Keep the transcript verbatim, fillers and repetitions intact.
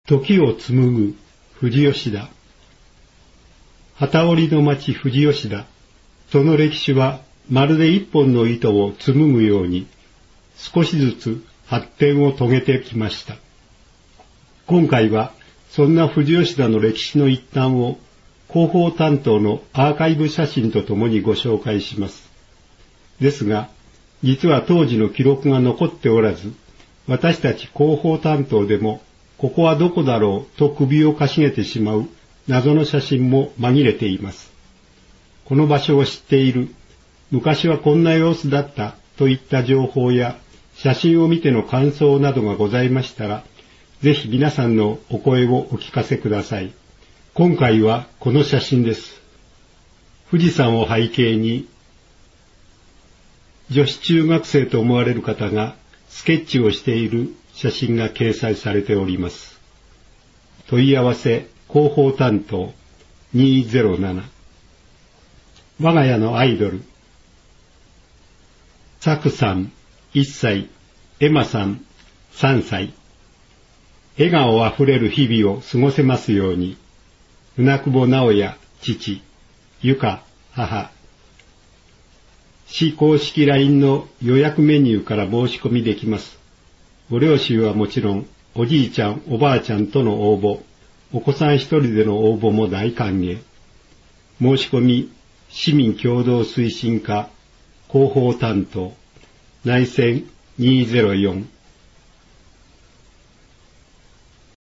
時を紡ぐ富士吉田。機織りの町富士吉田。その歴史はまるで一本の糸を紡ぐように少しずつ発展を遂げてきました。今回はそんな富士吉田の歴史の一端を広報担当のアーカイブ写真とともにご紹介します。ですが、実は当時の記録が残っておらず、私たち広報担当でもここはどこだろうと首をかしげてしまう謎の写真も紛れています。この場所を知っている、昔はこんな様子だったといった情報や写真を見ての感想などがございましたら、ぜひ皆さんのお声をお聞かせください。今回はこの写真です。富士山を背景に、女子中学生と思われる方がスケッチをしている写真が掲載されております。問い合わせ広報担当にーぜろなな。我が家のアイドル。サクさんいっさい、エマさんさんさい。笑顔あふれる日々を過ごせますように。船久保直也父、ゆか母。市公式 ライン の予約メニューから申し込みできます。ご両親はもちろん、おじいちゃん、おばあちゃんとの応募、お子さん一人での応募も大歓迎。申し込み、市民共同推進課、広報担当、内線にーぜろよん